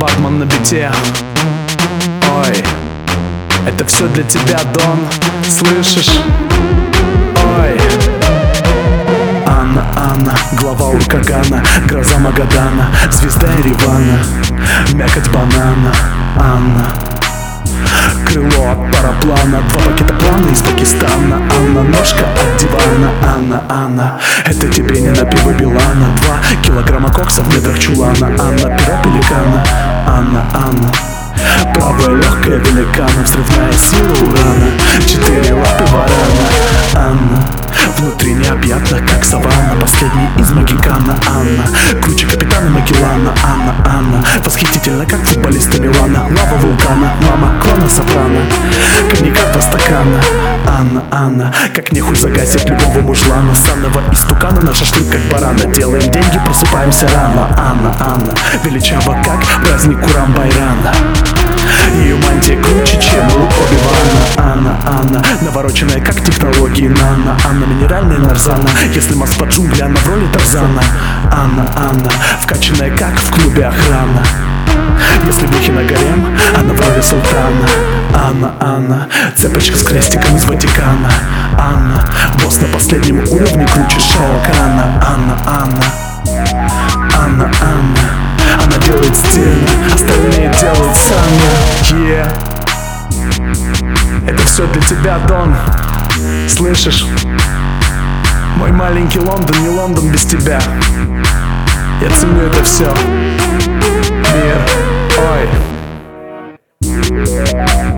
Батман на бите. Ой, это все для тебя, Дон, слышишь? Ой. Анна, Анна, глава уркагана, гроза Магадана, звезда Еревана, мякоть банана. Анна, крыло от параплана, 2 пакета плана из Пакистана. Анна, ножка от дивана. Анна, Анна, это тебе не на пиво Билана. 2 килограмма кокса в недрах чулана. Анна, пера пеликана. Анна, Анна, правая легкая великана, взрывная сила урана, 4 лапы варана. Анна, внутри необъятна, как саванна, последний из Магикана. Анна, круче капитана Магеллана. Анна, Анна, восхитительна, как футболиста Милана. Лава вулкана, мама клана Сопрано, коньяка 2 стакана. Анна, Анна, как нехуй загасит любого мужлана. Санного истукана на шашлык как барана. Делаем деньги, просыпаемся рано. Анна, Анна, величава как праздник Курам-Байрана. Ее мантия круче, чем у Оби-Вана. Анна, Анна, навороченная как технологии нано. Анна, минеральная нарзана, если масс по джунгли, она в роли Тарзана. Анна, Анна, вкачанная как в клубе охрана. Если бухи на гарем, она в роли султана. Анна, Анна, цепочка с крестиком из Ватикана. Анна, босс на последнем уровне круче Шао Кана. Анна, Анна, Анна, Анна, она делает стильно, остальные делают сами. Это все для тебя, Дон, слышишь? Мой маленький Лондон, не Лондон без тебя. Я ценю это все. Мир, ой.